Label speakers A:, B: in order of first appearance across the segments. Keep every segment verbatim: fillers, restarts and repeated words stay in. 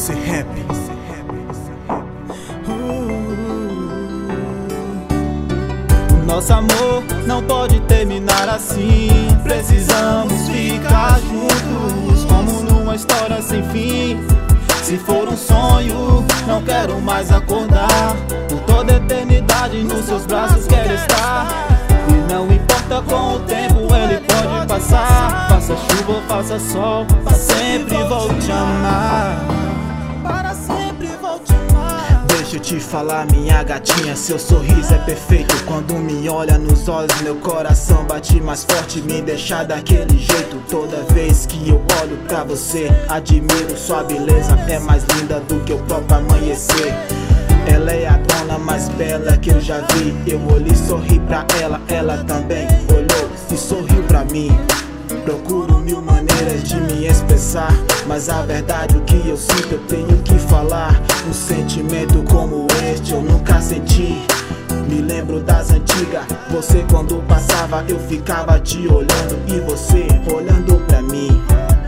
A: C Rap.
B: Nosso amor não pode terminar assim. Precisamos ficar juntos, como numa história sem fim. Se for um sonho, não quero mais acordar. Por toda eternidade nos seus braços quero estar. E não importa com o tempo, ele pode passar. Faça chuva ou faça sol, para sempre vou te amar. Para sempre vou te amar.
A: Deixa eu te falar, minha gatinha, seu sorriso é perfeito. Quando me olha nos olhos, meu coração bate mais forte, me deixa daquele jeito. Toda vez que eu olho pra você, admiro sua beleza. É mais linda do que o próprio amanhecer. Ela é a dona mais bela que eu já vi. Eu olhei e sorri pra ela, ela também olhou e sorriu pra mim. Procuro mil maneiras de me expressar, mas a verdade, o que eu sinto, eu tenho que falar. Um sentimento como este eu nunca senti. Me lembro das antigas, você quando passava eu ficava te olhando e você olhando pra mim.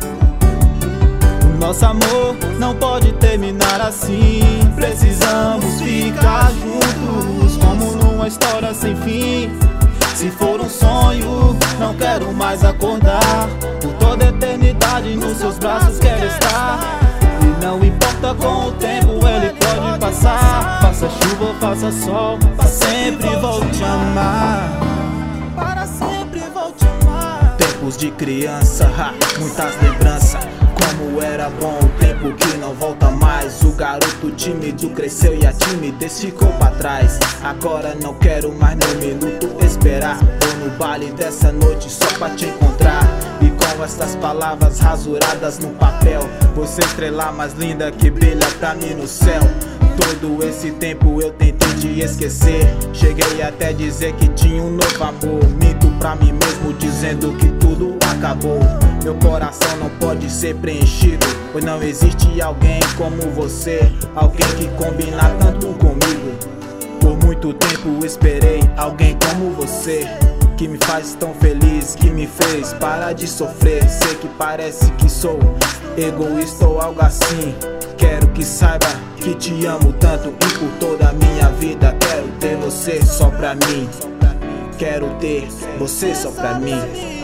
B: Nosso amor não pode terminar assim. Precisamos ficar juntos, como numa história sem fim. Se for um sonho, não quero mais acordar. Por toda eternidade nos seus braços quero estar. E não importa com o tempo, ele pode passar. Faça chuva ou faça sol, para sempre vou te amar. Para sempre vou te amar.
A: Tempos de criança, ha, muitas lembranças. Como era bom o tempo que não volta mais. O garoto tímido cresceu e a timidez ficou pra trás. Agora não quero mais nem um minuto esperar. Vou no baile dessa noite só pra te encontrar. E com essas palavras rasuradas no papel, você estrela mais linda que brilha pra mim no céu. Todo esse tempo eu tentei te esquecer. Cheguei até dizer que tinha um novo amor. Minto pra mim mesmo dizendo que tudo acabou. Meu coração não pode ser preenchido, pois não existe alguém como você. Alguém que combina tanto comigo. Por muito tempo esperei alguém como você, que me faz tão feliz, que me fez parar de sofrer. Sei que parece que sou egoísta ou algo assim. Quero que saiba que te amo tanto e por toda a minha vida quero ter você só pra mim. Quero ter você só pra mim.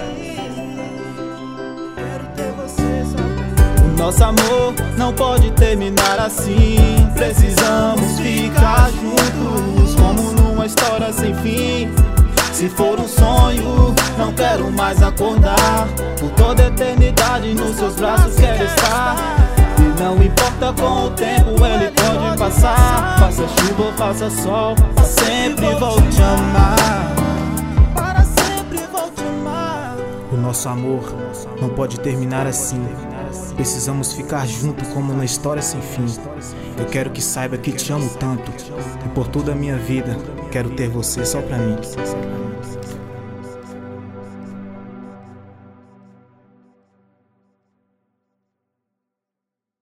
B: Nosso amor não pode terminar assim. Precisamos ficar juntos, como numa história sem fim. Se for um sonho, não quero mais acordar. Por toda eternidade nos seus braços quero estar. E não importa com o tempo, ele pode passar. Faça chuva ou faça sol, para sempre vou te amar. Para sempre vou te amar.
A: O nosso amor não pode terminar assim. Precisamos ficar juntos como uma história sem fim. Eu quero que saiba que te amo tanto, e por toda a minha vida quero ter você só pra mim.